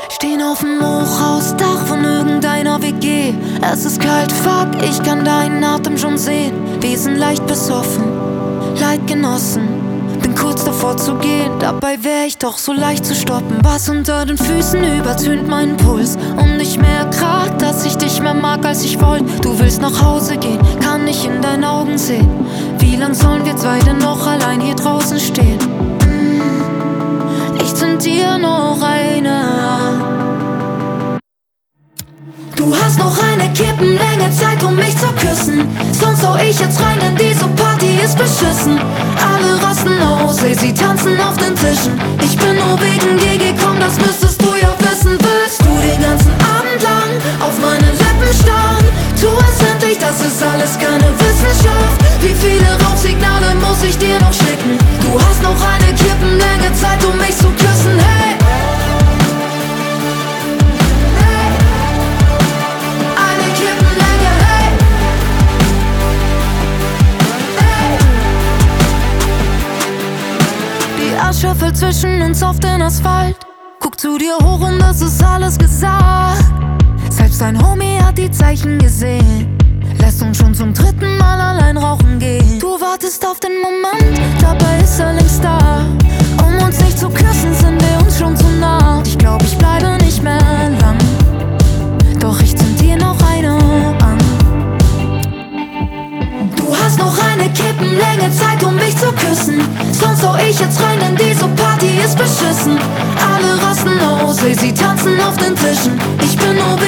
Stehen auf dem Hochhausdach von irgendeiner WG. Es ist kalt, fuck, ich kann deinen Atem schon sehen. Wir sind leicht besoffen, Leidgenossen. Bin kurz davor zu gehen, dabei wär ich doch so leicht zu stoppen. Was unter den Füßen übertönt meinen Puls. Und ich merk grad, dass ich dich mehr mag als ich wollt. Du willst nach Hause gehen, kann ich in deinen Augen sehen. Wie lang sollen wir zwei denn noch allein hier draußen stehen? Ich zünd dir noch eine an. Du hast noch eine Kippenlänge Zeit, um mich zu küssen. Sonst hau ich jetzt rein, denn diese Party ist beschissen. Alle rasten aus, ey, sie tanzen auf den Tischen. Ich bin nur wegen dir gekommen, das müsstest du ja wissen. Willst du den ganzen Abend lang auf meine Lippen starren? Tu es endlich, das ist alles keine Wissenschaft. Wie viele Rauchsignale muss ich dir noch schicken? Du hast noch eine Kippenlänge Zeit, um mich zu küssen, hey. Asche fällt zwischen uns auf den Asphalt. Guck zu dir hoch und das ist alles gesagt. Selbst dein Homie hat die Zeichen gesehen. Lässt uns schon zum dritten Mal allein rauchen gehen. Du wartest auf den Moment, dabei ist er längst da. Um uns nicht zu küssen, sind wir uns schon zu nah. Ich glaub, ich bleibe nicht mehr lang. Doch ich zünd dir noch eine an. Du hast noch eine Kippenlänge Zeit, um mich zu küssen. Sonst hau ich jetzt rein, denn diese Party ist beschissen. Alle rasten aus, ey, sie tanzen auf den Tischen. Ich bin nur